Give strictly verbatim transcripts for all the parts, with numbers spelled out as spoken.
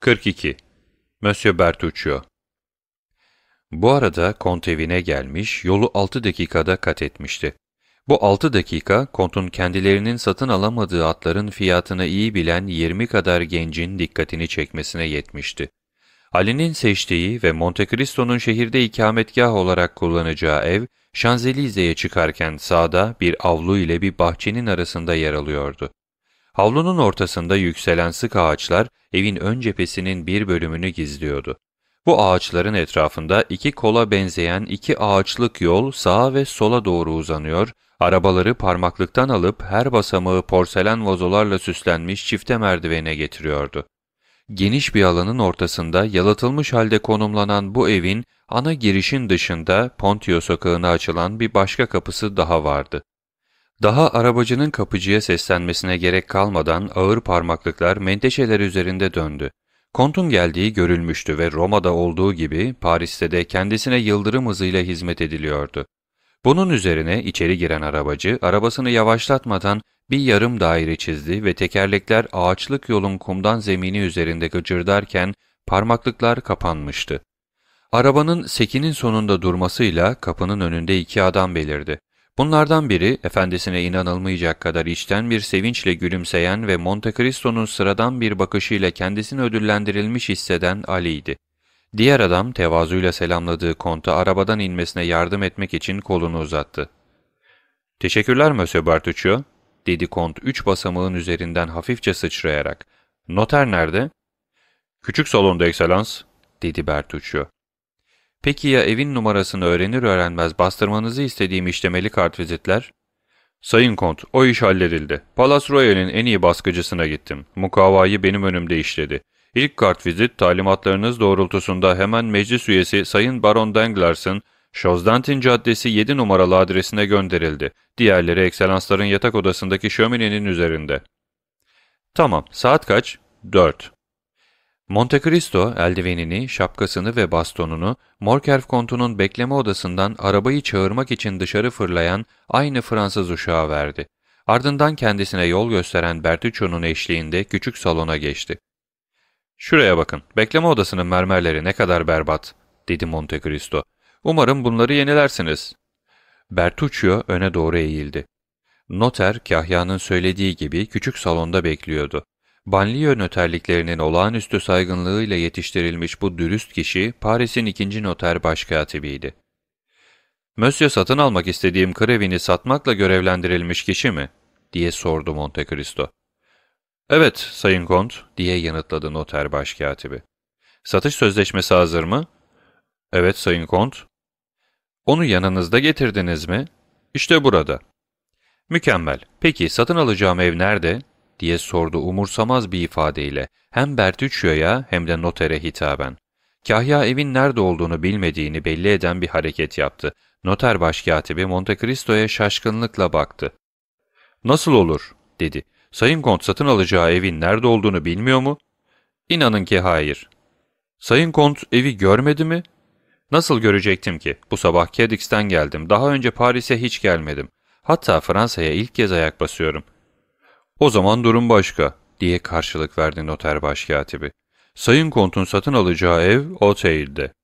kırk iki. Monsieur Bertuccio. Bu arada kont evine gelmiş, yolu altı dakikada kat etmişti. Bu altı dakika, kontun kendilerinin satın alamadığı atların fiyatını iyi bilen yirmi kadar gencin dikkatini çekmesine yetmişti. Ali'nin seçtiği ve Monte Cristo'nun şehirde ikametgah olarak kullanacağı ev, Şanzelize'ye çıkarken sağda bir avlu ile bir bahçenin arasında yer alıyordu. Avlunun ortasında yükselen sık ağaçlar, evin ön cephesinin bir bölümünü gizliyordu. Bu ağaçların etrafında iki kola benzeyen iki ağaçlık yol sağa ve sola doğru uzanıyor, arabaları parmaklıktan alıp her basamağı porselen vazolarla süslenmiş çifte merdivene getiriyordu. Geniş bir alanın ortasında yalıtılmış halde konumlanan bu evin ana girişin dışında Pontio sokağına açılan bir başka kapısı daha vardı. Daha arabacının kapıcıya seslenmesine gerek kalmadan ağır parmaklıklar menteşeler üzerinde döndü. Kontun geldiği görülmüştü ve Roma'da olduğu gibi Paris'te de kendisine yıldırım hızıyla hizmet ediliyordu. Bunun üzerine içeri giren arabacı arabasını yavaşlatmadan bir yarım daire çizdi ve tekerlekler ağaçlık yolun kumdan zemini üzerinde gıcırdarken parmaklıklar kapanmıştı. Arabanın sekinin sonunda durmasıyla kapının önünde iki adam belirdi. Bunlardan biri, efendisine inanılmayacak kadar içten bir sevinçle gülümseyen ve Monte Cristo'nun sıradan bir bakışıyla kendisini ödüllendirilmiş hisseden Ali'ydi. Diğer adam, tevazuyla selamladığı konta arabadan inmesine yardım etmek için kolunu uzattı. ''Teşekkürler Monsieur Bertuccio'' dedi kont üç basamağın üzerinden hafifçe sıçrayarak. ''Noter nerede?'' ''Küçük salonda Ekselans'' dedi Bertuccio. ''Peki ya evin numarasını öğrenir öğrenmez bastırmanızı istediğim işlemeli kartvizitler?'' ''Sayın Kont, o iş halledildi. Palace Royal'in en iyi baskıcısına gittim. Mukavayı benim önümde işledi. İlk kartvizit talimatlarınız doğrultusunda hemen meclis üyesi Sayın Baron Danglers'ın Şozdantin Caddesi yedi numaralı adresine gönderildi. Diğerleri Ekselansların yatak odasındaki şöminenin üzerinde.'' ''Tamam, saat kaç?'' ''Dört.'' Monte Cristo eldivenini, şapkasını ve bastonunu Morcerf kontunun bekleme odasından arabayı çağırmak için dışarı fırlayan aynı Fransız uşağa verdi. Ardından kendisine yol gösteren Bertuccio'nun eşliğinde küçük salona geçti. ''Şuraya bakın, bekleme odasının mermerleri ne kadar berbat'' dedi Monte Cristo. ''Umarım bunları yenilersiniz.'' Bertuccio öne doğru eğildi. Noter, kahyanın söylediği gibi küçük salonda bekliyordu. Banliyö noterliklerinin olağanüstü saygınlığıyla yetiştirilmiş bu dürüst kişi, Paris'in ikinci noter başkatibiydi. ''Monsieur satın almak istediğim kır evini satmakla görevlendirilmiş kişi mi?'' diye sordu Monte Cristo. ''Evet, Sayın Kont'' diye yanıtladı noter başkatibi. ''Satış sözleşmesi hazır mı?'' ''Evet, Sayın Kont.'' ''Onu yanınızda getirdiniz mi?'' ''İşte burada.'' ''Mükemmel. Peki, satın alacağım ev nerede?'' diye sordu umursamaz bir ifadeyle, hem Bertuccio'ya hem de notere hitaben. Kahya evin nerede olduğunu bilmediğini belli eden bir hareket yaptı. Noter başkatibi Monte Cristo'ya şaşkınlıkla baktı. ''Nasıl olur?'' dedi. ''Sayın Kont satın alacağı evin nerede olduğunu bilmiyor mu?'' ''İnanın ki hayır.'' ''Sayın Kont evi görmedi mi?'' ''Nasıl görecektim ki? Bu sabah Cadix'ten geldim. Daha önce Paris'e hiç gelmedim. Hatta Fransa'ya ilk kez ayak basıyorum.'' ''O zaman durum başka'' diye karşılık verdi noter başkatibi. ''Sayın Kont'un satın alacağı ev Auteuil'de.''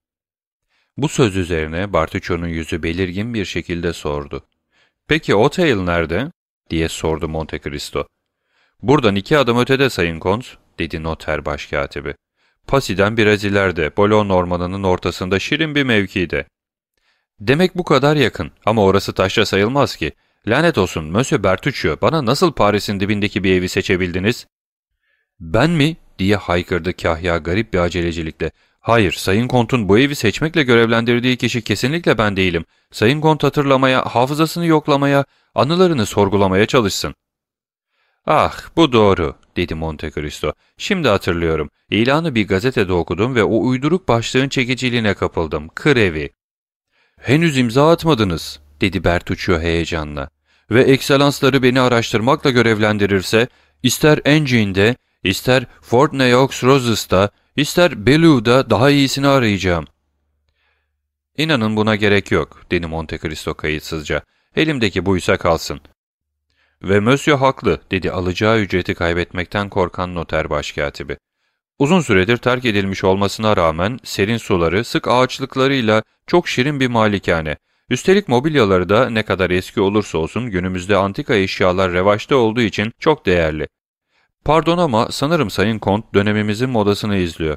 Bu söz üzerine Bertuccio'nun yüzü belirgin bir şekilde sordu. ''Peki Auteuil nerede?'' diye sordu Monte Cristo. ''Buradan iki adım ötede Sayın Kont'' dedi noter başkatibi. ''Passi'den biraz ileride, Boulogne ormanının ortasında şirin bir mevkide.'' ''Demek bu kadar yakın ama orası taşra sayılmaz ki. Lanet olsun Monsieur Bertuccio, bana nasıl Paris'in dibindeki bir evi seçebildiniz?'' ''Ben mi?'' diye haykırdı kahya garip bir acelecilikle. ''Hayır, Sayın Kont'un bu evi seçmekle görevlendirdiği kişi kesinlikle ben değilim. Sayın Kont hatırlamaya, hafızasını yoklamaya, anılarını sorgulamaya çalışsın.'' ''Ah, bu doğru'' dedi Monte Cristo. ''Şimdi hatırlıyorum. İlanı bir gazetede okudum ve o uyduruk başlığın çekiciliğine kapıldım. Kır evi.'' ''Henüz imza atmadınız'' dedi Bertuccio heyecanla. ''Ve ekselansları beni araştırmakla görevlendirirse, ister Engine'de, ister Fort Neaux Roses'ta, ister Bellevue'da daha iyisini arayacağım.'' ''İnanın buna gerek yok'' dedi Monte Cristo kayıtsızca. ''Elimdeki buysa kalsın.'' ''Ve Monsieur haklı'' dedi alacağı ücreti kaybetmekten korkan noter başkatibi. Uzun süredir terk edilmiş olmasına rağmen serin suları, sık ağaçlıklarıyla çok şirin bir malikane. Üstelik mobilyaları da ne kadar eski olursa olsun günümüzde antika eşyalar revaçta olduğu için çok değerli. Pardon ama sanırım Sayın Kont dönemimizin modasını izliyor.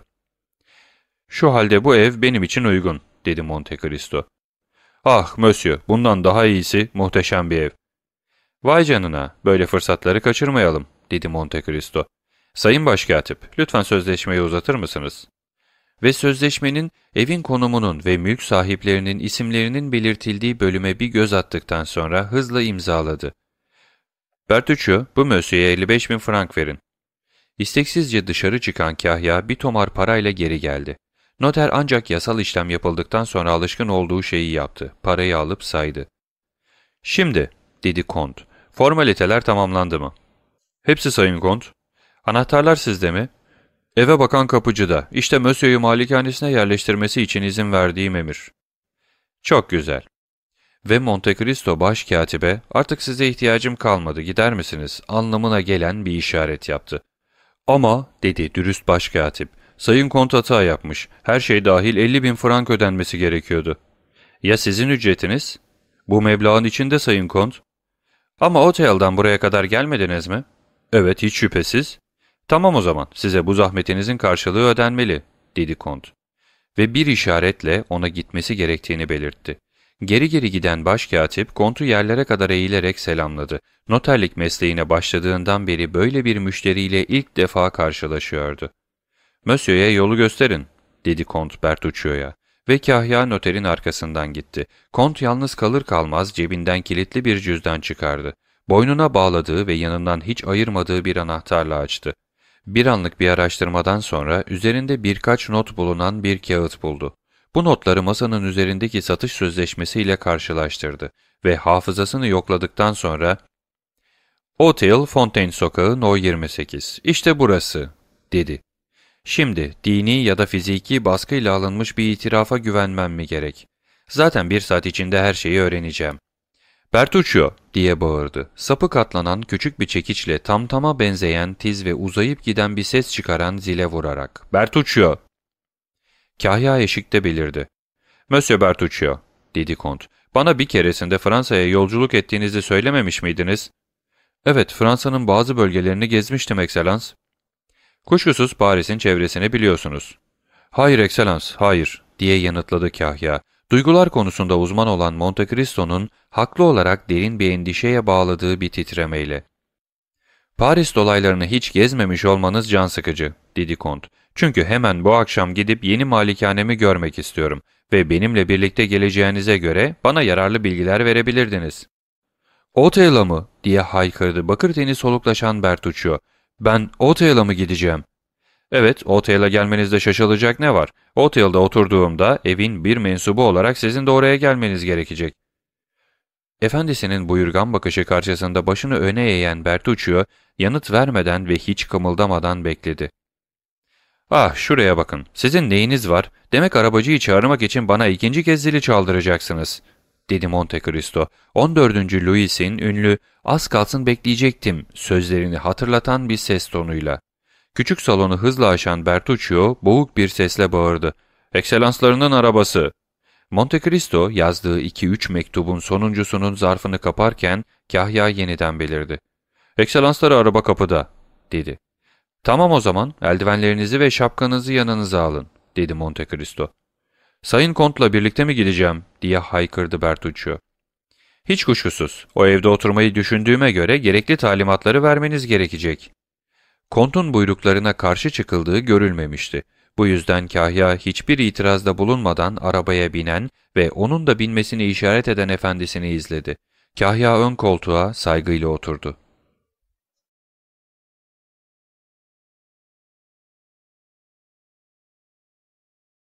Şu halde bu ev benim için uygun, dedi Monte Cristo. Ah, Monsieur, bundan daha iyisi muhteşem bir ev. Vay canına, böyle fırsatları kaçırmayalım, dedi Monte Cristo. Sayın Başkatip, lütfen sözleşmeyi uzatır mısınız? Ve sözleşmenin, evin konumunun ve mülk sahiplerinin isimlerinin belirtildiği bölüme bir göz attıktan sonra hızla imzaladı. Bertuccio, bu Monsieur'e elli beş bin frank verin. İsteksizce dışarı çıkan kahya bir tomar parayla geri geldi. Noter ancak yasal işlem yapıldıktan sonra alışkın olduğu şeyi yaptı. Parayı alıp saydı. Şimdi, dedi Kont, formaliteler tamamlandı mı? Hepsi Sayın Kont. Anahtarlar sizde mi? Eve bakan kapıcıda. İşte Monsieur'u malikanesine yerleştirmesi için izin verdiğim emir. Çok güzel. Ve Monte Cristo başkatibe, artık size ihtiyacım kalmadı, gider misiniz anlamına gelen bir işaret yaptı. Ama, dedi dürüst başkatip, Sayın Kont hata yapmış, her şey dahil elli bin frank ödenmesi gerekiyordu. Ya sizin ücretiniz? Bu meblağın içinde Sayın Kont. Ama otelden buraya kadar gelmediniz mi? Evet, hiç şüphesiz. Tamam o zaman, size bu zahmetinizin karşılığı ödenmeli, dedi Kont. Ve bir işaretle ona gitmesi gerektiğini belirtti. Geri geri giden başkatip, Kont'u yerlere kadar eğilerek selamladı. Noterlik mesleğine başladığından beri böyle bir müşteriyle ilk defa karşılaşıyordu. ''Monsieur'e yolu gösterin'' dedi Kont Bertuccio'ya ve kahya noterin arkasından gitti. Kont yalnız kalır kalmaz cebinden kilitli bir cüzdan çıkardı. Boynuna bağladığı ve yanından hiç ayırmadığı bir anahtarla açtı. Bir anlık bir araştırmadan sonra üzerinde birkaç not bulunan bir kağıt buldu. Bu notları masanın üzerindeki satış sözleşmesiyle karşılaştırdı ve hafızasını yokladıktan sonra ''Hotel Fontaine Sokağı No yirmi sekiz, işte burası'' dedi. ''Şimdi dini ya da fiziki baskıyla alınmış bir itirafa güvenmem mi gerek? Zaten bir saat içinde her şeyi öğreneceğim.'' ''Bertuccio!'' diye bağırdı. Sapı katlanan küçük bir çekiçle tamtama benzeyen tiz ve uzayıp giden bir ses çıkaran zile vurarak. ''Bertuccio!'' Kahya eşikte belirdi. ''Monsieur Bertuccio'' dedi Kont. ''Bana bir keresinde Fransa'ya yolculuk ettiğinizi söylememiş miydiniz?'' ''Evet, Fransa'nın bazı bölgelerini gezmiştim, Ekselans.'' ''Kuşkusuz Paris'in çevresini biliyorsunuz.'' ''Hayır, Ekselans, hayır.'' diye yanıtladı kahya. Duygular konusunda uzman olan Monte Cristo'nun haklı olarak derin bir endişeye bağladığı bir titremeyle. ''Paris dolaylarını hiç gezmemiş olmanız can sıkıcı'' dedi Kont. ''Çünkü hemen bu akşam gidip yeni malikanemi görmek istiyorum ve benimle birlikte geleceğinize göre bana yararlı bilgiler verebilirdiniz.'' ''Otel'a mı?'' diye haykırdı bakır teni soluklaşan Bertuccio. ''Ben Otel'a mı gideceğim?'' ''Evet, Otel'a gelmenizde şaşılacak ne var? Otel'da oturduğumda evin bir mensubu olarak sizin de oraya gelmeniz gerekecek.'' Efendisinin buyurgan bakışı karşısında başını öne eğen Bertuccio, yanıt vermeden ve hiç kımıldamadan bekledi. ''Ah, şuraya bakın, sizin neyiniz var? Demek arabacıyı çağırmak için bana ikinci kez zili çaldıracaksınız.'' dedi Monte Cristo. on dördüncü Louis'in ünlü ''Az kalsın bekleyecektim'' sözlerini hatırlatan bir ses tonuyla. Küçük salonu hızla aşan Bertuccio boğuk bir sesle bağırdı. ''Ekselanslarının arabası!'' Monte Cristo yazdığı iki üç mektubun sonuncusunun zarfını kaparken kahya yeniden belirdi. ''Ekselansları araba kapıda'' dedi. ''Tamam o zaman, eldivenlerinizi ve şapkanızı yanınıza alın'' dedi Monte Cristo. ''Sayın Kont'la birlikte mi gideceğim?'' diye haykırdı Bertuccio. ''Hiç kuşkusuz, o evde oturmayı düşündüğüme göre gerekli talimatları vermeniz gerekecek.'' Kont'un buyruklarına karşı çıkıldığı görülmemişti. Bu yüzden kahya hiçbir itirazda bulunmadan arabaya binen ve onun da binmesini işaret eden efendisini izledi. Kahya ön koltuğa saygıyla oturdu.